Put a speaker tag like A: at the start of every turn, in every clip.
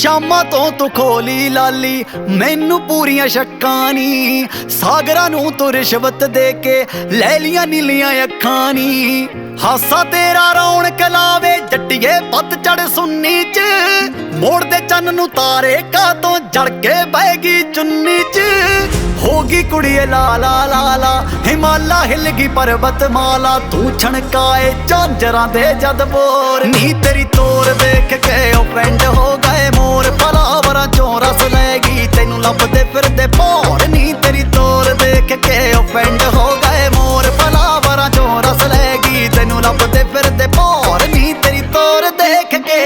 A: शामां तो तू खोली लाली मैनू पूरियां शक्कां नी सागरां नू तू रिश्वत दे के लै लियां नीलियां अखां नी हासा तेरा रौनक लावे जट्टिए पतझड़ सुन्नी च मोड़ दे चन्न नू तारे का तो जड़ के बहगी चुन्नी च होगी कुड़िए लाला लाला हिमाला हिलगी पर्वत माला तू छणकाए झांजरां दे जद बोर नी तेरी तोर देख के ऑफेंड हो गए मोर पलावरां चों रस लैगी तैनू लभदे फिरदे भौर नी तेरी तोर देख के ऑफेंड हो गए मोर पलावरां चों रस लैगी तैनू लभदे फिरदे भौर नी तेरी तोर देख के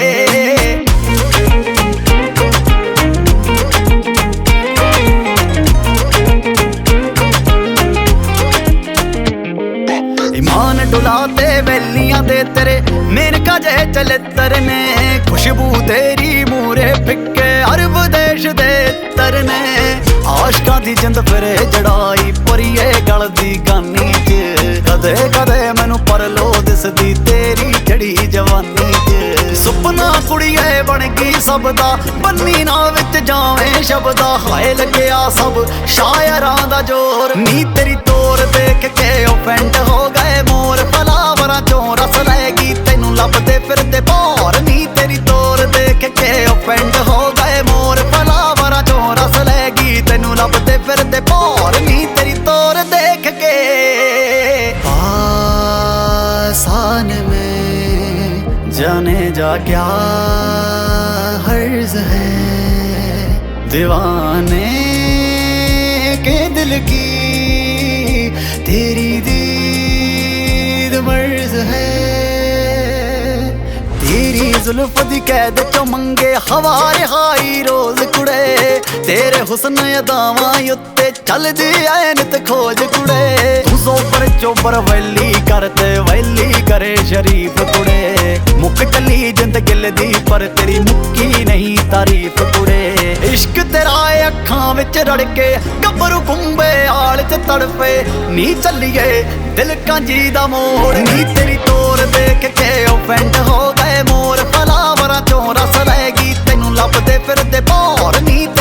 A: ईमान डुलाते वैलियां दे तेरे मेनका जे चलित्र ने खुशबू तेरी मूरे फिक्के अरब देश दे तरने आशकां दी जिंद फिरे जड़ाई परिए गल दी गानी च कदे कदे मैनू परलो दिसदी तेरी जड़ी जवानी च सुपना कुड़िए बन गई सबदा बन्नी ना विच जावे शब्दा हाय लग्या सब शायरां दा जोर नी तेरी तोर देख के ऑफेंड हो गए मोर पलावरां चों रस लैगी तैनू लभदे फिरदे भौर नी तेरी तोर देख के ऑफेंड हो गए मोर पलावरां चों रस लैगी तैनू लभदे फिरदे भौर नी तेरी तोर देख के आसान में जाने जा क्या हर्ज है दीवाने के दिल की तेरी दीद मर्ज है तेरी जुल्फ दी कैद चो मंगे हवा रिहाई रोज कुड़े तेरे हुस्न अदावां उत्ते चलदी ऐ नित खोज कुड़े तू सोपर चोबर वैली करते वैली करे शरीफ कुड़े मुक चली जिंद गिल दी पर तेरी मुक्की नहीं तारीफ कुड़े इश्क तेरा अखां विच रड़ के गब्बरू कुंबे आल च तड़फे नी चलिए दिल कांजी दा मोड़ नी तेरी तोर देख के ऑफेंड हो गए मोर पलावरां चों रस लैगी तैनू लभदे फिरदे भौर नी